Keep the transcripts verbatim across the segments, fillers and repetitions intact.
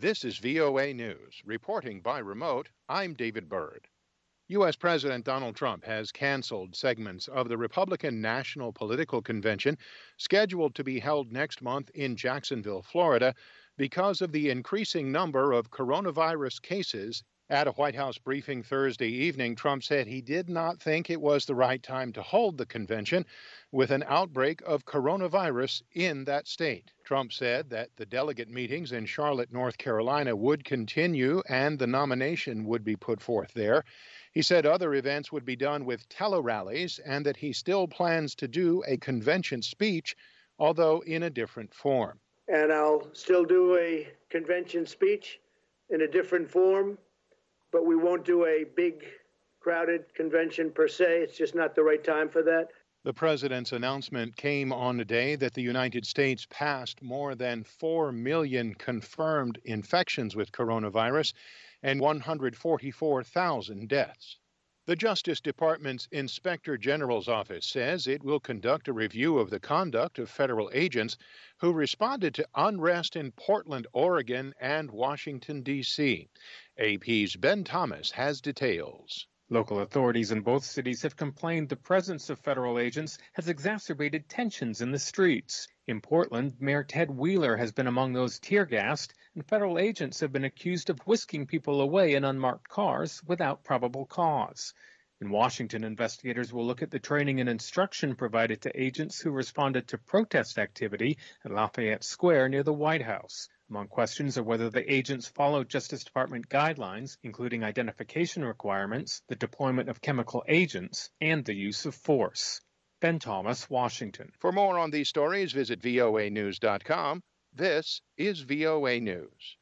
This is V O A News. Reporting by remote, I'm David Byrd. U S. President Donald Trump has canceled segments of the Republican National Political Convention scheduled to be held next month in Jacksonville, Florida, because of the increasing number of coronavirus cases. At a White House briefing Thursday evening, Trump said he did not think it was the right time to hold the convention with an outbreak of coronavirus in that state. Trump said that the delegate meetings in Charlotte, North Carolina would continue and the nomination would be put forth there. He said other events would be done with tele-rallies and that he still plans to do a convention speech, although in a different form. And I'll still do a convention speech in a different form, but we won't do a big, crowded convention per se. It's just not the right time for that. The president's announcement came on a day that the United States passed more than four million confirmed infections with coronavirus and one hundred forty-four thousand deaths. The Justice Department's Inspector General's office says it will conduct a review of the conduct of federal agents who responded to unrest in Portland, Oregon, and Washington, D C A P's Ben Thomas has details. Local authorities in both cities have complained the presence of federal agents has exacerbated tensions in the streets. In Portland, Mayor Ted Wheeler has been among those tear-gassed, and federal agents have been accused of whisking people away in unmarked cars without probable cause. In Washington, investigators will look at the training and instruction provided to agents who responded to protest activity at Lafayette Square near the White House. Among questions are whether the agents followed Justice Department guidelines, including identification requirements, the deployment of chemical agents, and the use of force. Ben Thomas, Washington. For more on these stories, visit V O A news dot com. This is V O A News.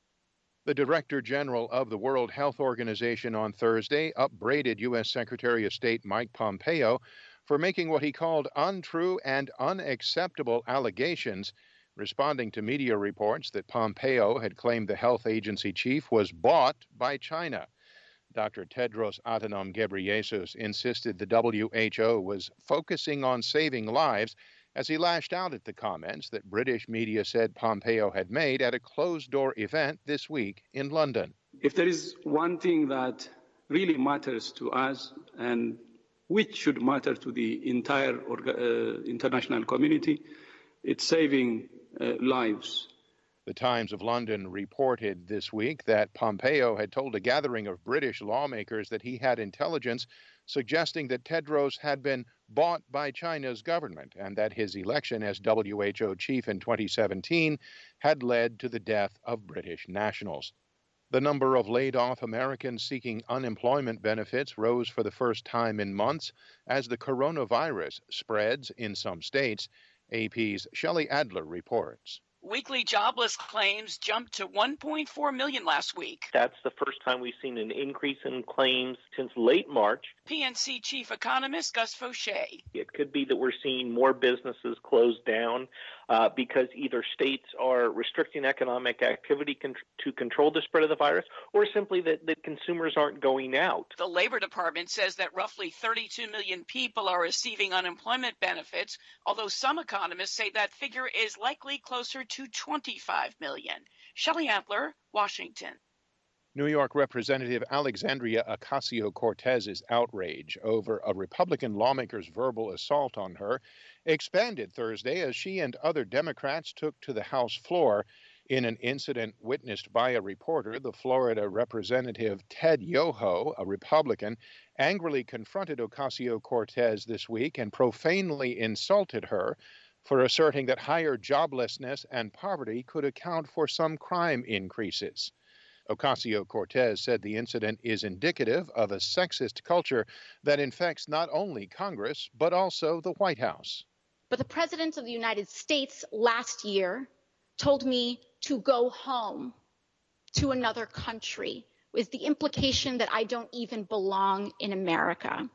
The Director General of the World Health Organization on Thursday upbraided U S. Secretary of State Mike Pompeo for making what he called untrue and unacceptable allegations, responding to media reports that Pompeo had claimed the health agency chief was bought by China. Doctor Tedros Adhanom Ghebreyesus insisted the W H O was focusing on saving lives as he lashed out at the comments that British media said Pompeo had made at a closed-door event this week in London. If there is one thing that really matters to us and which should matter to the entire uh, international community, it's saving uh, lives. The Times of London reported this week that Pompeo had told a gathering of British lawmakers that he had intelligence suggesting that Tedros had been bought by China's government and that his election as W H O chief in twenty seventeen had led to the death of British nationals. The number of laid-off Americans seeking unemployment benefits rose for the first time in months as the coronavirus spreads in some states. A P's Shelley Adler reports. Weekly jobless claims jumped to one point four million last week. That's the first time we've seen an increase in claims since late March. P N C chief economist Gus Fauché. It could be that we're seeing more businesses close down uh, because either states are restricting economic activity con- to control the spread of the virus, or simply that, that consumers aren't going out. The Labor Department says that roughly thirty-two million people are receiving unemployment benefits, although some economists say that figure is likely closer to twenty-five million. Shelley Adler, Washington. New York Representative Alexandria Ocasio-Cortez's outrage over a Republican lawmaker's verbal assault on her expanded Thursday as she and other Democrats took to the House floor. In an incident witnessed by a reporter, the Florida Representative Ted Yoho, a Republican, angrily confronted Ocasio-Cortez this week and profanely insulted her for asserting that higher joblessness and poverty could account for some crime increases. Ocasio-Cortez said the incident is indicative of a sexist culture that infects not only Congress, but also the White House. But the President of the United States last year told me to go home to another country, with the implication that I don't even belong in America.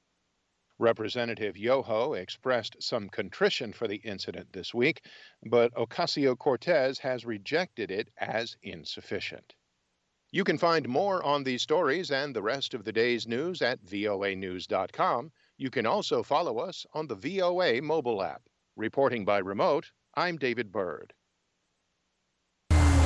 Representative Yoho expressed some contrition for the incident this week, but Ocasio-Cortez has rejected it as insufficient. You can find more on these stories and the rest of the day's news at V O A news dot com. You can also follow us on the V O A mobile app. Reporting by remote, I'm David Byrd.